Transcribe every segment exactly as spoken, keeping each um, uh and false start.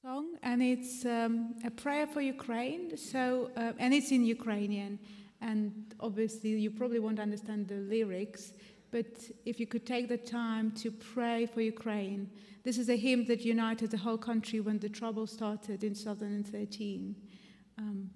Song, and it's um, a prayer for Ukraine. So, uh, and it's in Ukrainian, and obviously you probably won't understand the lyrics. But if you could take the time to pray for Ukraine, this is a hymn that united the whole country when the trouble started in two thousand thirteen. Um,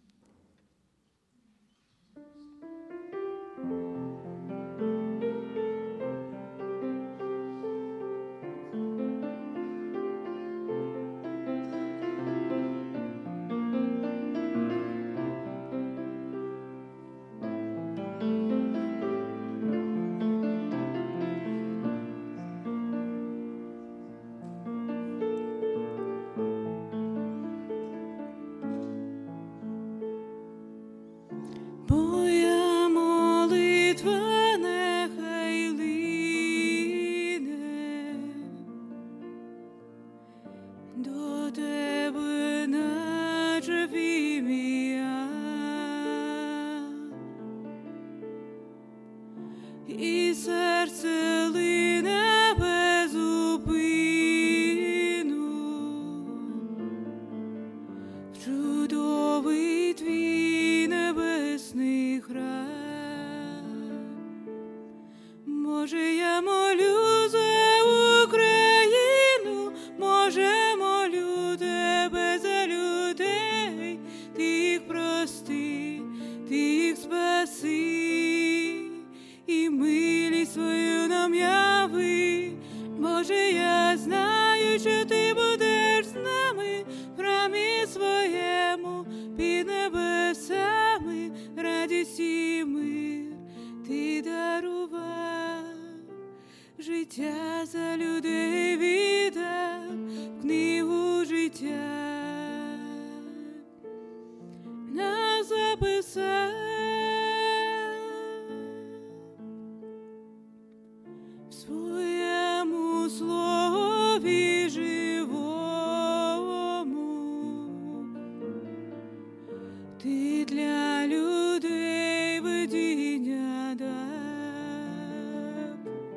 І серце лине без зупину в чудовий твій небесний храм. Може, я молю за Україну, може, молю тебе за людей, ти їх прости, ти їх спаси. І милість свою нам яви, Боже, я знаю, що ти будеш з нами в храмі своєму, під небесами, радість і мир ти дарував, життя за людей віддав, в книгу життя нас записав. В своєму слові живому ти для людей видіння дав,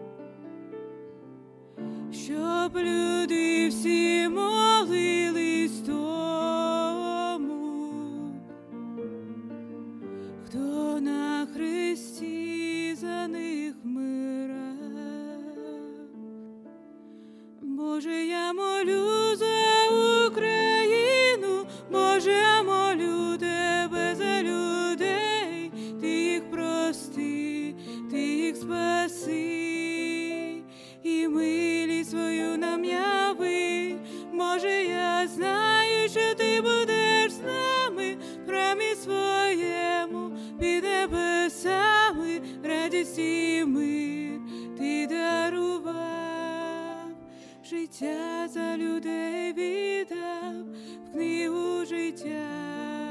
щоб люди всі молились тому, хто на хресті за них вмирав. Боже, я молю за Україну, Боже, я молю тебе за людей, ти їх прости, ти їх спаси, і милість свою нам яви. Боже, я знаю, що ти будеш з нами в храмі своєму, під небесами, радість і мир ти дарував, життя за людей віддав, в книгу життя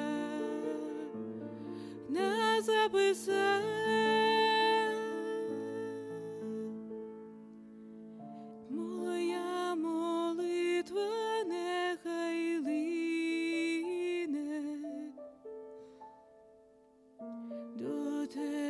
нас записав. Моя молитва нехай лине до тебе.